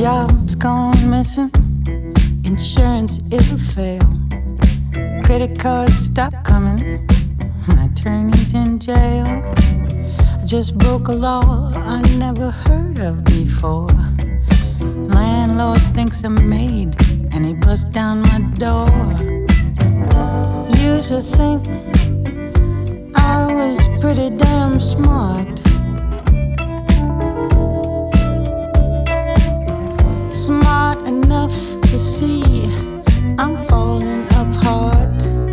job's gone missing. Insurance is a fail. Credit cards stop coming. My attorney's in jail. I just broke a law I never heard of before. Landlord thinks I'm made, and he busts down my door. Used to think I was pretty damn smart. Smart enough to see I'm falling apart.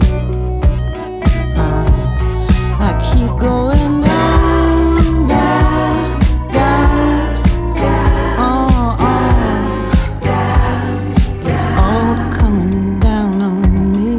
I keep going down, down, down, down. It's all coming down on me.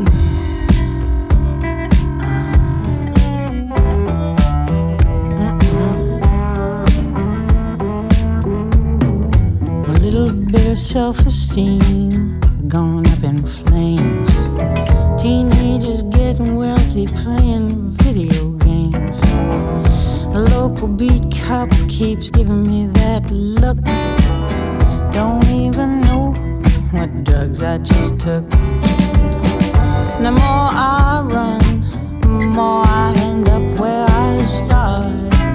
A little bit of self-esteem gone up in flames. Teenagers getting wealthy playing video games. The local beat cop keeps giving me that look. Don't even know what drugs I just took. The more I run, the more I end up where I start.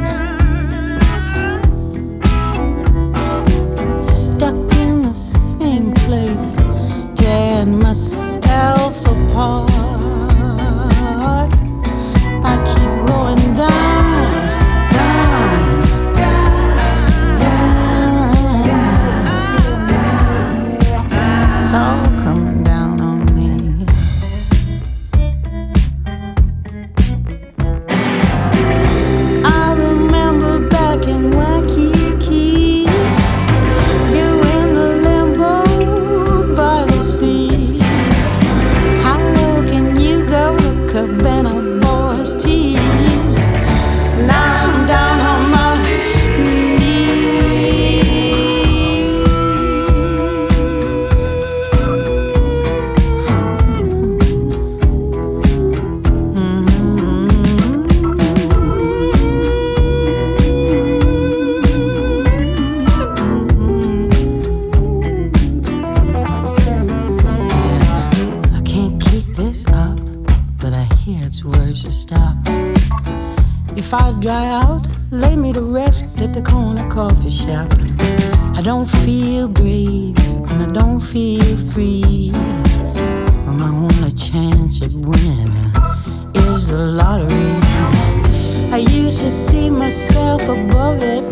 Stuck in the same place, tearing myself apart. I keep going down, down, down. It's all coming down on me. I remember back in Waikiki, doing the limbo by the sea. How low can you go? The Cabana boys teased. Now I'm down on my knees. I can't keep this up, but I hear it's words to stop. If I dry out, lay me to rest at the corner coffee shop. I don't feel brave and I don't feel free. Well, my only chance at winning is the lottery. I used to see myself above it,